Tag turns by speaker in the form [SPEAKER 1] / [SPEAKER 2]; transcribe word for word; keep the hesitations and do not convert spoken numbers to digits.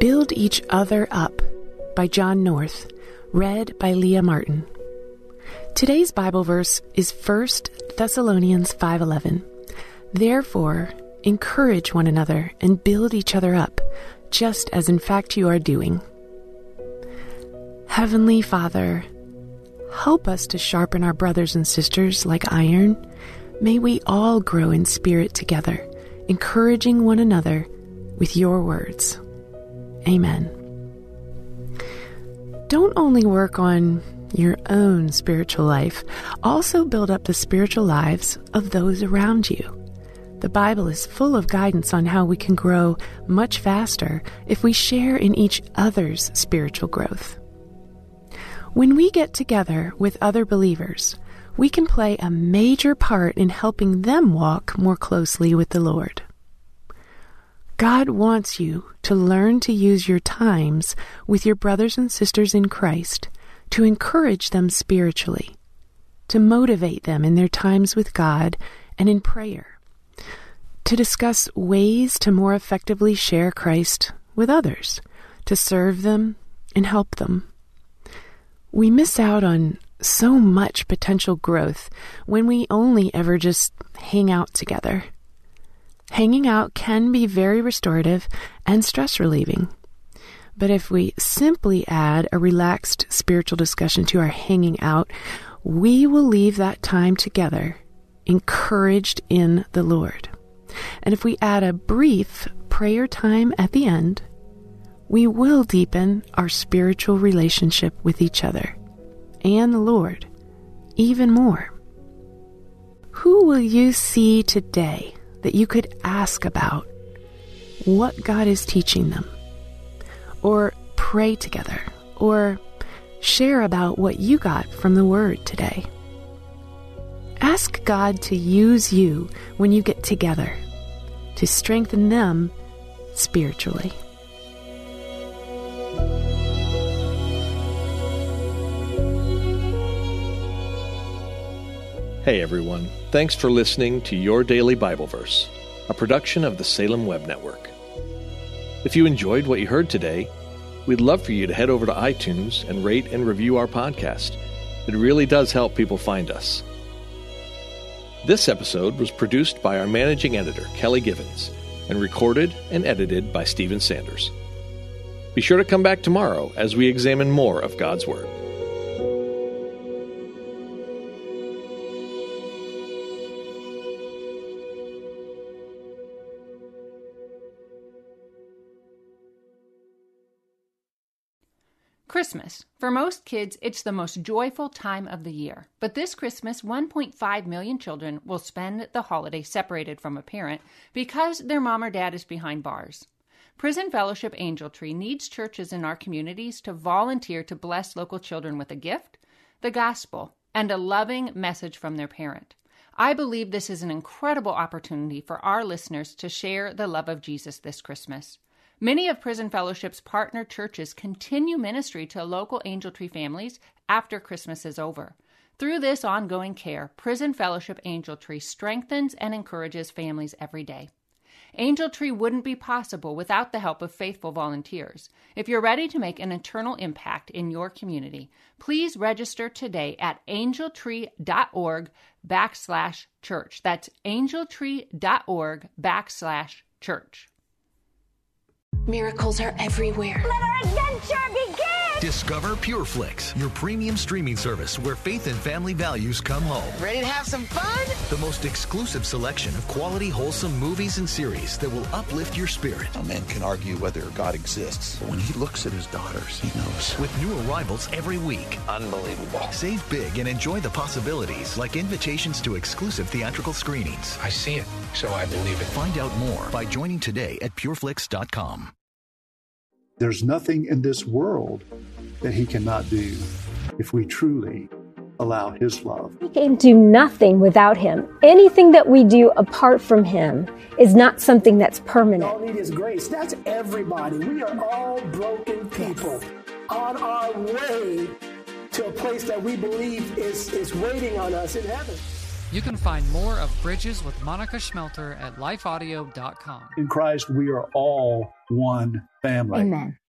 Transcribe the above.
[SPEAKER 1] Build Each Other Up by John North, read by Leah Martin. Today's Bible verse is First Thessalonians five eleven. Therefore, encourage one another and build each other up, just as in fact you are doing. Heavenly Father, help us to sharpen our brothers and sisters like iron. May we all grow in spirit together, encouraging one another with your words. Amen. Don't only work on your own spiritual life, also build up the spiritual lives of those around you. The Bible is full of guidance on how we can grow much faster if we share in each other's spiritual growth. When we get together with other believers, we can play a major part in helping them walk more closely with the Lord. God wants you to learn to use your times with your brothers and sisters in Christ to encourage them spiritually, to motivate them in their times with God and in prayer, to discuss ways to more effectively share Christ with others, to serve them and help them. We miss out on so much potential growth when we only ever just hang out together. Hanging out can be very restorative and stress relieving. But if we simply add a relaxed spiritual discussion to our hanging out, we will leave that time together encouraged in the Lord. And if we add a brief prayer time at the end, we will deepen our spiritual relationship with each other and the Lord even more. Who will you see today that you could ask about what God is teaching them? Or pray together, or share about what you got from the Word today. Ask God to use you when you get together to strengthen them spiritually.
[SPEAKER 2] Hey everyone, thanks for listening to Your Daily Bible Verse, a production of the Salem Web Network. If you enjoyed what you heard today, we'd love for you to head over to iTunes and rate and review our podcast. It really does help people find us. This episode was produced by our managing editor, Kelly Givens, and recorded and edited by Stephen Sanders. Be sure to come back tomorrow as we examine more of God's Word.
[SPEAKER 3] Christmas. For most kids, it's the most joyful time of the year. But this Christmas, one point five million children will spend the holiday separated from a parent because their mom or dad is behind bars. Prison Fellowship Angel Tree needs churches in our communities to volunteer to bless local children with a gift, the gospel, and a loving message from their parent. I believe this is an incredible opportunity for our listeners to share the love of Jesus this Christmas. Many of Prison Fellowship's partner churches continue ministry to local Angel Tree families after Christmas is over. Through this ongoing care, Prison Fellowship Angel Tree strengthens and encourages families every day. Angel Tree wouldn't be possible without the help of faithful volunteers. If you're ready to make an eternal impact in your community, please register today at angeltree.org backslash church. That's angeltree.org backslash church.
[SPEAKER 4] Miracles are everywhere.
[SPEAKER 5] Let our adventure begin!
[SPEAKER 6] Discover PureFlix, your premium streaming service where faith and family values come home.
[SPEAKER 4] Ready to have some fun?
[SPEAKER 6] The most exclusive selection of quality, wholesome movies and series that will uplift your spirit.
[SPEAKER 7] A man can argue whether God exists, but when he looks at his daughters, he knows.
[SPEAKER 6] With new arrivals every week.
[SPEAKER 7] Unbelievable.
[SPEAKER 6] Save big and enjoy the possibilities, like invitations to exclusive theatrical screenings.
[SPEAKER 8] I see it, so I believe it.
[SPEAKER 6] Find out more by joining today at pureflix dot com.
[SPEAKER 9] There's nothing in this world that he cannot do if we truly allow his love.
[SPEAKER 10] We can do nothing without him. Anything that we do apart from him is not something that's permanent.
[SPEAKER 11] All we need is grace. That's everybody. We are all broken people on our way to a place that we believe is, is waiting on us in heaven.
[SPEAKER 5] You can find more of Bridges with Monica Schmelter at life audio dot com.
[SPEAKER 9] In Christ, we are all one family.
[SPEAKER 10] Amen.